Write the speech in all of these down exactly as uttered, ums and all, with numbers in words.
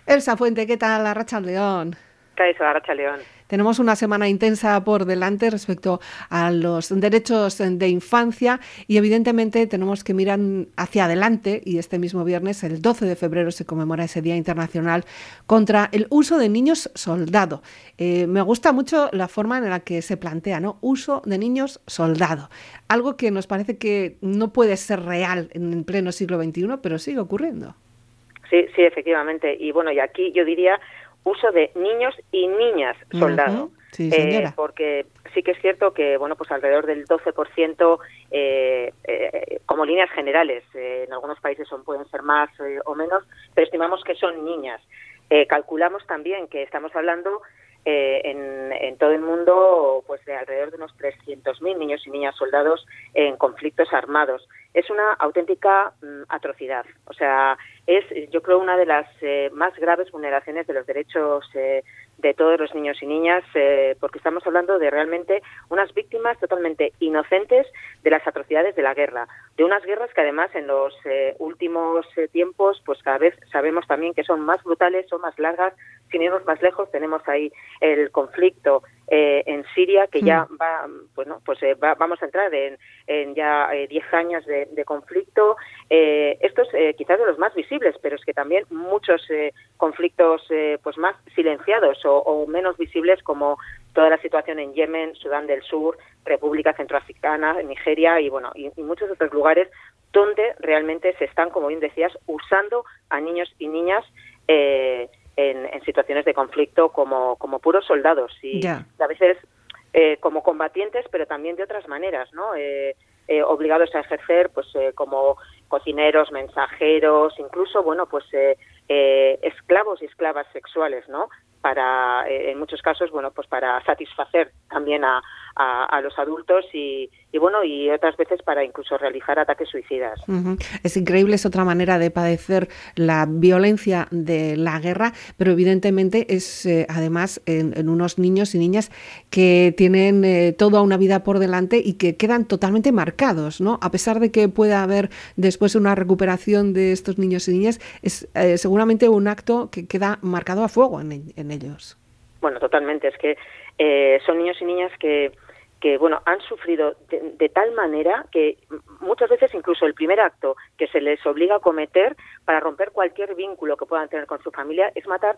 Elsa Fuente, ¿qué tal? Arratsaldeon. Kaixo, Arratsaldeon. Tenemos una semana intensa por delante respecto a los derechos de infancia y evidentemente tenemos que mirar hacia adelante, y este mismo viernes, el doce de febrero, se conmemora ese Día Internacional contra el uso de niños soldado. Eh, me gusta mucho la forma en la que se plantea, ¿no? Uso de niños soldado. Algo que nos parece que no puede ser real en pleno siglo veintiuno, pero sigue ocurriendo. Sí, sí, efectivamente. Y bueno, y aquí yo diría uso de niños y niñas soldado. Uh-huh. Sí, eh, señora. porque sí que es cierto que, bueno, pues alrededor del doce por ciento, eh, eh, como líneas generales, eh, en algunos países son, pueden ser más eh, o menos, pero estimamos que son niñas. Eh, calculamos también que estamos hablando eh, en, en todo el mundo pues de alrededor de unos trescientos mil niños y niñas soldados en conflictos armados. Es una auténtica mm, atrocidad. O sea, es, yo creo, una de las eh, más graves vulneraciones de los derechos eh, de todos los niños y niñas, eh, porque estamos hablando de realmente unas víctimas totalmente inocentes de las atrocidades de la guerra, de unas guerras que además en los eh, últimos eh, tiempos, pues cada vez sabemos también que son más brutales, son más largas. Sin irnos más lejos, tenemos ahí el conflicto eh, en Siria, que ya va, bueno, pues eh, va, vamos a entrar en, en ya eh, diez años de, de conflicto. Eh, estos eh, quizás de los más visibles, pero es que también muchos eh, conflictos eh, pues más silenciados o, o menos visibles, como toda la situación en Yemen, Sudán del Sur, República Centroafricana, Nigeria y bueno y, y muchos otros lugares donde realmente se están, como bien decías, usando a niños y niñas eh, En, en situaciones de conflicto como, como puros soldados y Yeah. a veces eh, como combatientes, pero también de otras maneras, ¿no? Eh, eh, obligados a ejercer pues eh, como cocineros, mensajeros, incluso, bueno, pues eh, eh, esclavos y esclavas sexuales, ¿no? Para, eh, en muchos casos, bueno, pues para satisfacer también a, a, a los adultos y, y, bueno, y otras veces para incluso realizar ataques suicidas. Uh-huh. Es increíble, es otra manera de padecer la violencia de la guerra, pero evidentemente es eh, además en, en unos niños y niñas que tienen eh, toda una vida por delante y que quedan totalmente marcados, ¿no? A pesar de que pueda haber después una recuperación de estos niños y niñas, es eh, seguramente un acto que queda marcado a fuego en, en ellos. Bueno, totalmente. Es que eh, son niños y niñas que que bueno han sufrido de, de tal manera que muchas veces incluso el primer acto que se les obliga a cometer para romper cualquier vínculo que puedan tener con su familia es matar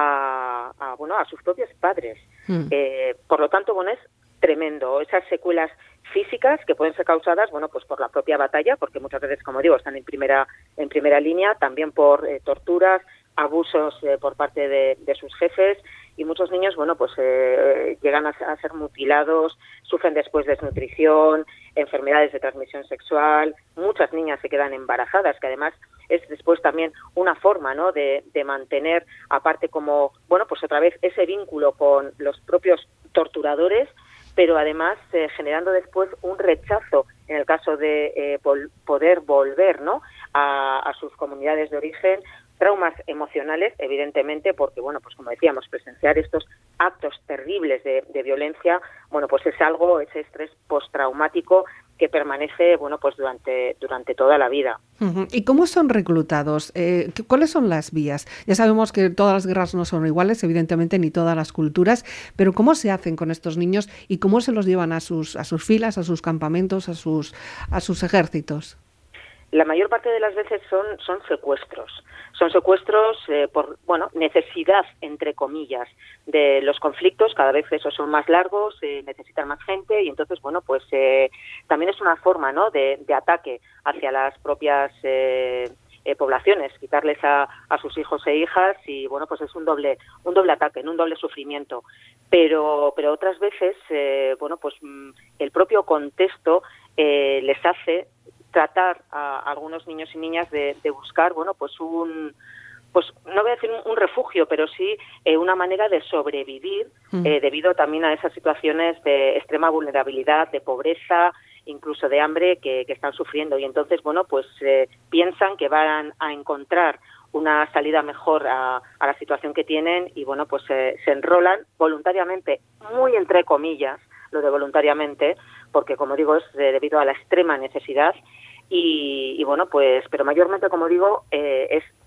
a, a bueno a sus propios padres. Mm. Eh, por lo tanto, bueno, es tremendo esas secuelas físicas que pueden ser causadas, bueno, pues por la propia batalla, porque muchas veces, como digo, están en primera en primera línea, también por eh, torturas, abusos eh, por parte de, de sus jefes. Y muchos niños, bueno, pues eh, llegan a, a ser mutilados, sufren después desnutrición, enfermedades de transmisión sexual. Muchas niñas se quedan embarazadas, que además es después también una forma, ¿no?, de, de mantener, aparte como, bueno, pues otra vez ese vínculo con los propios torturadores, pero además eh, generando después un rechazo en el caso de eh, vol- poder volver, ¿no?, a, a sus comunidades de origen. Traumas emocionales, evidentemente, porque, bueno, pues como decíamos, presenciar estos actos terribles de, de violencia, bueno, pues es algo, ese estrés postraumático que permanece, bueno, pues durante durante toda la vida. Uh-huh. ¿Y cómo son reclutados? Eh, ¿Cuáles son las vías? Ya sabemos que todas las guerras no son iguales, evidentemente, ni todas las culturas, pero ¿cómo se hacen con estos niños y cómo se los llevan a sus a sus filas, a sus campamentos, a sus a sus ejércitos? La mayor parte de las veces son son secuestros. Son secuestros eh, por, bueno, necesidad, entre comillas, de los conflictos. Cada vez esos son más largos, eh, necesitan más gente y entonces, bueno, pues eh, también es una forma, ¿no?, de, de ataque hacia las propias eh, eh, poblaciones, quitarles a, a sus hijos e hijas y, bueno, pues es un doble un doble ataque, un doble sufrimiento. Pero pero otras veces, eh, bueno, pues el propio contexto eh, les hace tratar a algunos niños y niñas de, de buscar, bueno, pues un, pues no voy a decir un, un refugio, pero sí eh, una manera de sobrevivir mm. eh, debido también a esas situaciones de extrema vulnerabilidad, de pobreza, incluso de hambre que, que están sufriendo. Y entonces, bueno, pues eh, piensan que van a encontrar una salida mejor a, a la situación que tienen y, bueno, pues eh, se enrolan voluntariamente, muy entre comillas, lo de voluntariamente, porque, como digo, es de, debido a la extrema necesidad. Y, y bueno, pues, pero mayormente, como digo, eh, es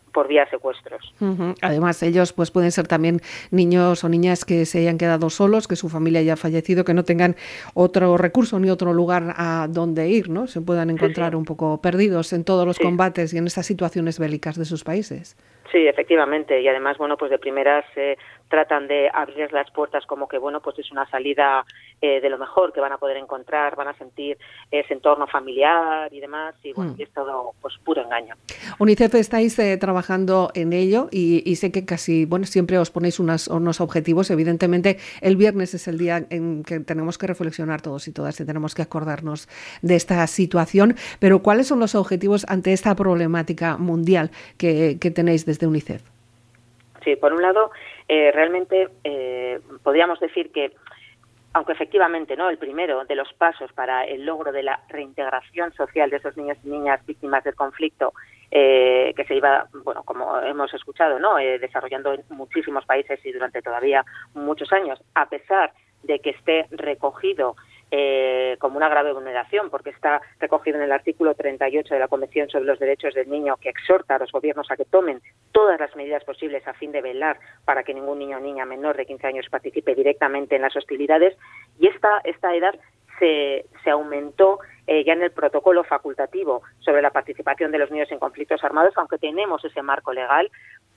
por vía secuestros. Uh-huh. Además, ellos pues pueden ser también niños o niñas que se hayan quedado solos, que su familia haya fallecido, que no tengan otro recurso ni otro lugar a donde ir, ¿no? Se puedan encontrar sí, sí. un poco perdidos en todos los sí. combates y en estas situaciones bélicas de sus países. Sí, efectivamente, y además, bueno, pues de primeras eh, tratan de abrir las puertas como que, bueno, pues es una salida eh, de lo mejor que van a poder encontrar, van a sentir ese entorno familiar y demás, y bueno, mm. es todo pues puro engaño. UNICEF estáis eh, trabajando en ello y, y sé que casi, bueno, siempre os ponéis unas, unos objetivos. Evidentemente, el viernes es el día en que tenemos que reflexionar todos y todas y tenemos que acordarnos de esta situación, pero ¿cuáles son los objetivos ante esta problemática mundial que, que tenéis desde de UNICEF? Sí, por un lado, eh, realmente eh, podríamos decir que, aunque efectivamente no el primero de los pasos para el logro de la reintegración social de esos niños y niñas víctimas del conflicto, eh, que se iba, bueno, como hemos escuchado, no eh, desarrollando en muchísimos países y durante todavía muchos años, a pesar de que esté recogido Eh, como una grave vulneración, porque está recogido en el artículo treinta y ocho de la Convención sobre los Derechos del Niño, que exhorta a los gobiernos a que tomen todas las medidas posibles a fin de velar para que ningún niño o niña menor de quince años participe directamente en las hostilidades, y esta, esta edad se, se aumentó eh, ya en el protocolo facultativo sobre la participación de los niños en conflictos armados, aunque tenemos ese marco legal.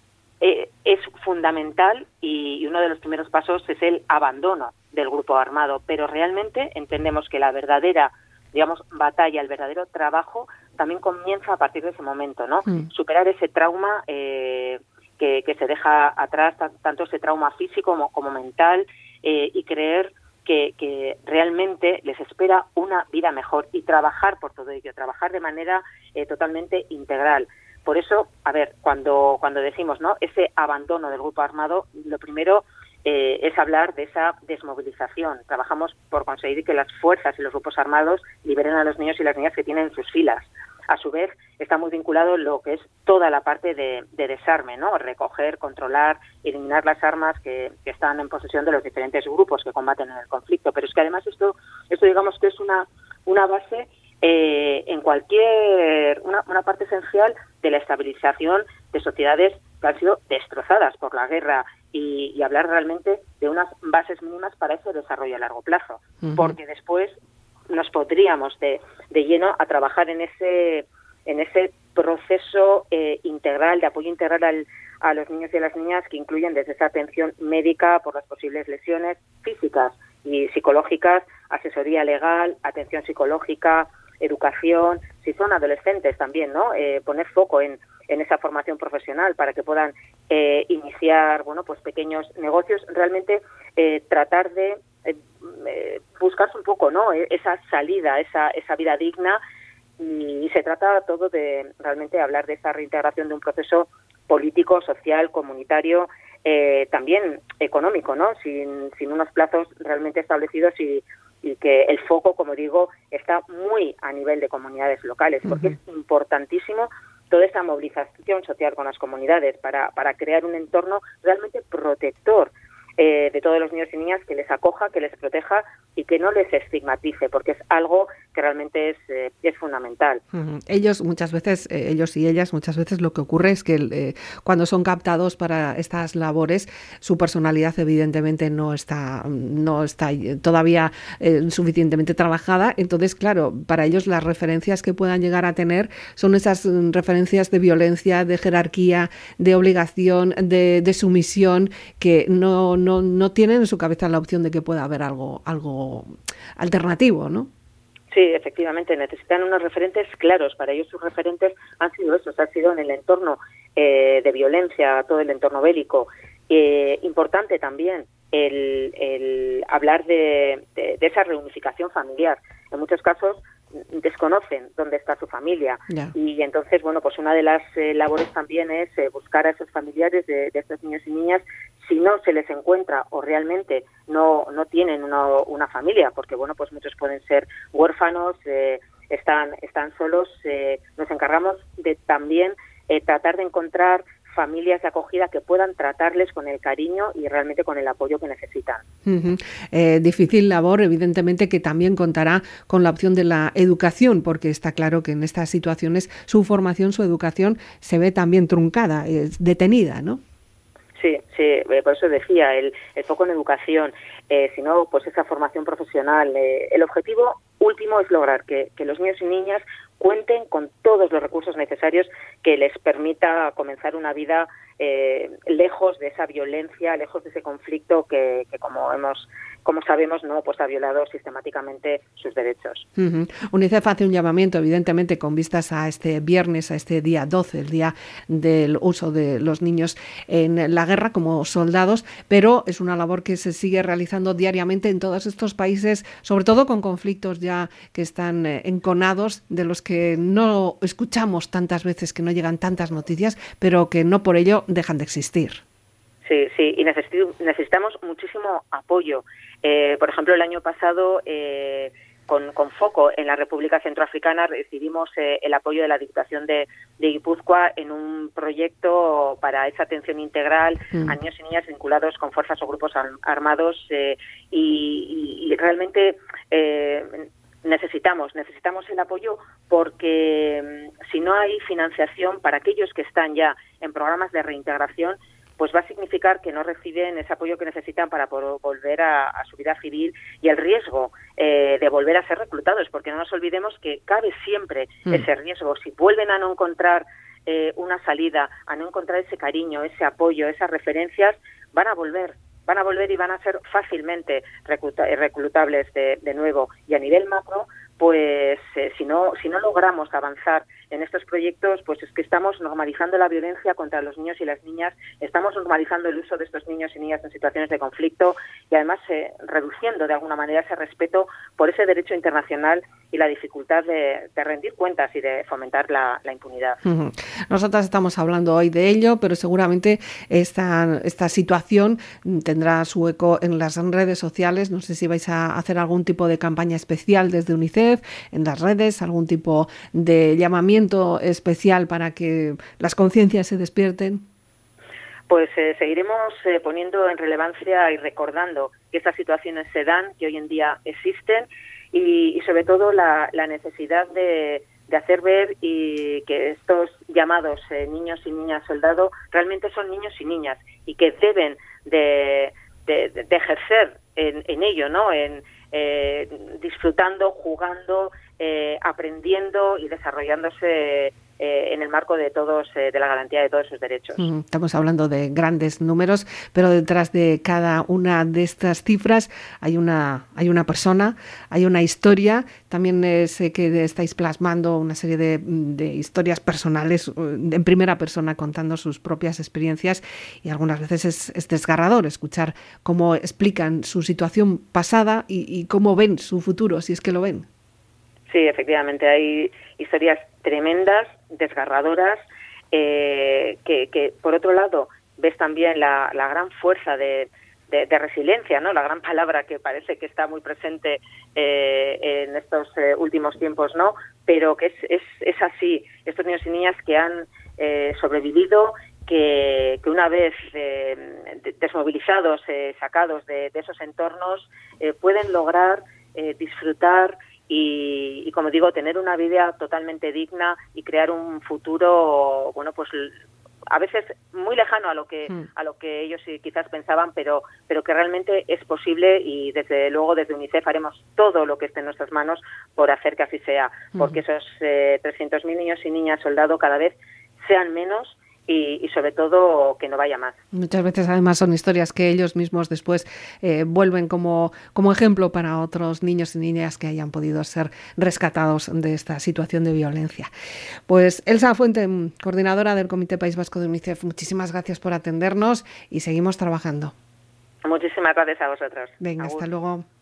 Eh, es fundamental y, y uno de los primeros pasos es el abandono del grupo armado, pero realmente entendemos que la verdadera, digamos, batalla, el verdadero trabajo también comienza a partir de ese momento, ¿no? Mm. Superar ese trauma eh, que, que se deja atrás, tanto ese trauma físico como, como mental, eh, y creer que, que realmente les espera una vida mejor y trabajar por todo ello, trabajar de manera eh, totalmente integral. Por eso, a ver, cuando cuando decimos, ¿no?, ese abandono del grupo armado, lo primero eh, es hablar de esa desmovilización. Trabajamos por conseguir que las fuerzas y los grupos armados liberen a los niños y las niñas que tienen en sus filas. A su vez, está muy vinculado lo que es toda la parte de, de desarme, ¿no?, recoger, controlar, eliminar las armas que, que están en posesión de los diferentes grupos que combaten en el conflicto. Pero es que además esto, esto digamos que es una, una base Eh, en cualquier, una, una parte esencial de la estabilización de sociedades que han sido destrozadas por la guerra y, y hablar realmente de unas bases mínimas para ese desarrollo a largo plazo, uh-huh. porque después nos podríamos de, de lleno a trabajar en ese en ese proceso eh, integral, de apoyo integral al, a los niños y a las niñas, que incluyen desde esa atención médica por las posibles lesiones físicas y psicológicas, asesoría legal, atención psicológica, educación, si son adolescentes también, ¿no? Eh, poner foco en, en esa formación profesional para que puedan eh, iniciar, bueno, pues pequeños negocios, realmente eh, tratar de eh, eh, buscarse un poco, ¿no?, esa salida, esa, esa vida digna, y, y se trata todo de realmente hablar de esa reintegración de un proceso político, social, comunitario, eh, también económico, ¿no?, sin, sin unos plazos realmente establecidos y y que el foco, como digo, está muy a nivel de comunidades locales, porque uh-huh. es importantísimo toda esa movilización social con las comunidades para, para crear un entorno realmente protector eh, de todos los niños y niñas, que les acoja, que les proteja y que no les estigmatice, porque es algo que realmente es, eh, es fundamental. Uh-huh. Ellos muchas veces, eh, ellos y ellas, muchas veces lo que ocurre es que eh, cuando son captados para estas labores, su personalidad evidentemente no está, no está todavía eh, suficientemente trabajada. Entonces, claro, para ellos las referencias que puedan llegar a tener son esas referencias de violencia, de jerarquía, de obligación, de, de sumisión, que no, no, no tienen en su cabeza la opción de que pueda haber algo, algo alternativo, ¿no? Sí, efectivamente, necesitan unos referentes claros. Para ellos sus referentes han sido esos, han sido en el entorno eh, de violencia, todo el entorno bélico. Eh, importante también el, el hablar de, de, de esa reunificación familiar. En muchos casos desconocen dónde está su familia, yeah. y entonces, bueno, pues una de las eh, labores también es eh, buscar a esos familiares de, de estos niños y niñas, si no se les encuentra o realmente no no tienen una, una familia, porque, bueno, pues muchos pueden ser huérfanos, eh, están están solos. Eh, nos encargamos de también eh, tratar de encontrar familias de acogida que puedan tratarles con el cariño y realmente con el apoyo que necesitan. Uh-huh. Eh, difícil labor, evidentemente, que también contará con la opción de la educación, porque está claro que en estas situaciones su formación, su educación se ve también truncada, eh, detenida, ¿no? Sí, sí, por eso decía, el, el foco en educación, eh, sino pues esa formación profesional. Eh, el objetivo último es lograr que, que los niños y niñas cuenten con todos los recursos necesarios que les permita comenzar una vida eh, lejos de esa violencia, lejos de ese conflicto que, que como hemos, como sabemos, no, pues ha violado sistemáticamente sus derechos. Uh-huh. UNICEF hace un llamamiento, evidentemente, con vistas a este viernes, a este día doce, el día del uso de los niños en la guerra como soldados, pero es una labor que se sigue realizando diariamente en todos estos países, sobre todo con conflictos ya que están eh, enconados, de los que no escuchamos tantas veces, que no llegan tantas noticias, pero que no por ello dejan de existir. Sí, sí, y necesitamos muchísimo apoyo. Eh, por ejemplo, el año pasado, eh, con, con foco en la República Centroafricana, recibimos eh, el apoyo de la Diputación de, de Guipúzcoa en un proyecto para esa atención integral mm. a niños y niñas vinculados con fuerzas o grupos armados eh, y, y, y realmente eh, necesitamos, necesitamos el apoyo porque si no hay financiación para aquellos que están ya en programas de reintegración, pues va a significar que no reciben ese apoyo que necesitan para volver a, a su vida civil y el riesgo eh, de volver a ser reclutados, porque no nos olvidemos que cabe siempre mm. ese riesgo. Si vuelven a no encontrar eh, una salida, a no encontrar ese cariño, ese apoyo, esas referencias, van a volver. van a volver y van a ser fácilmente recluta reclutables de, de nuevo. Y a nivel macro, pues eh, si no si no logramos avanzar en estos proyectos, pues es que estamos normalizando la violencia contra los niños y las niñas, estamos normalizando el uso de estos niños y niñas en situaciones de conflicto y además eh, reduciendo de alguna manera ese respeto por ese derecho internacional y la dificultad de, de rendir cuentas y de fomentar la, la impunidad. Uh-huh. Nosotras estamos hablando hoy de ello, pero seguramente esta, esta situación tendrá su eco en las redes sociales. No sé si vais a hacer algún tipo de campaña especial desde UNICEF, en las redes, algún tipo de llamamiento especial para que las conciencias se despierten. Pues eh, seguiremos eh, poniendo en relevancia y recordando que estas situaciones se dan, que hoy en día existen y, y sobre todo la, la necesidad de, de hacer ver y que estos llamados eh, niños y niñas soldado realmente son niños y niñas y que deben de, de, de ejercer en, en ello, ¿no? En eh, disfrutando, jugando, eh, aprendiendo y desarrollándose Eh, en el marco de todos eh, de la garantía de todos sus derechos. Estamos hablando de grandes números, pero detrás de cada una de estas cifras hay una hay una persona, hay una historia. También eh, sé que estáis plasmando una serie de, de historias personales en primera persona, contando sus propias experiencias, y algunas veces es, es desgarrador escuchar cómo explican su situación pasada y, y cómo ven su futuro, si es que lo ven. Sí, efectivamente, hay historias tremendas, desgarradoras, eh, que, que por otro lado ves también la, la gran fuerza de, de, de resiliencia, ¿no? La gran palabra que parece que está muy presente eh, en estos eh, últimos tiempos, ¿no? Pero que es, es, es así. Estos niños y niñas que han eh, sobrevivido, que, que una vez eh, desmovilizados, eh, sacados de, de esos entornos, eh, pueden lograr eh, disfrutar Y, y, como digo, tener una vida totalmente digna y crear un futuro, bueno, pues a veces muy lejano a lo que mm. a lo que ellos quizás pensaban, pero pero que realmente es posible y desde luego desde UNICEF haremos todo lo que esté en nuestras manos por hacer que así sea, porque mm. esos eh, trescientos mil niños y niñas soldado cada vez sean menos. Y, y sobre todo que no vaya más. Muchas veces además son historias que ellos mismos después eh, vuelven como, como ejemplo para otros niños y niñas que hayan podido ser rescatados de esta situación de violencia. Pues Elsa Fuente, coordinadora del Comité País Vasco de UNICEF, muchísimas gracias por atendernos y seguimos trabajando. Muchísimas gracias a vosotros. Venga, hasta luego.